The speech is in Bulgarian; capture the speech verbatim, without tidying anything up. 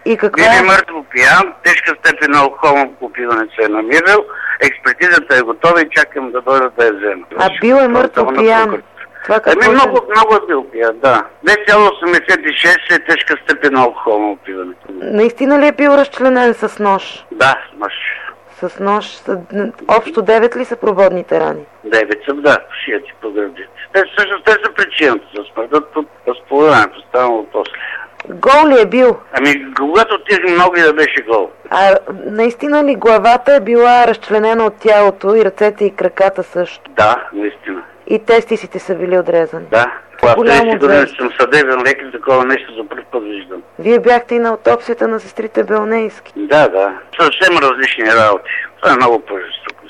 И каква? Бил е мъртво пиян, тежка степен на алкохолно попиване се е намирал, експертизата е готова и чакам да дойдат да я взема. А бил е мъртво пиян. Това Ами много, много е бил пиян, да. две цяло осемдесет и шест е тежка степен на алкохолно попиване. Наистина ли е бил разчленен с нож? Да, с нож. С нож. Общо девет ли са прободните рани? Девет са, да, шият и по гърдите. Те всъщност те са причината за смъртта, под разполагането, станало после. Гол ли е бил? Ами, когато отих много и да беше гол. А наистина ли главата е била разчленена от тялото и ръцете и краката също? Да, наистина. И тестисите са били отрезани? Да. Когато е сигурен, съм съдебен лекар, такова нещо за първ път виждам. Вие бяхте и на аутопсията на сестрите Белнейски? Да, да. Съвсем различни работи. Това е много по-жестоко.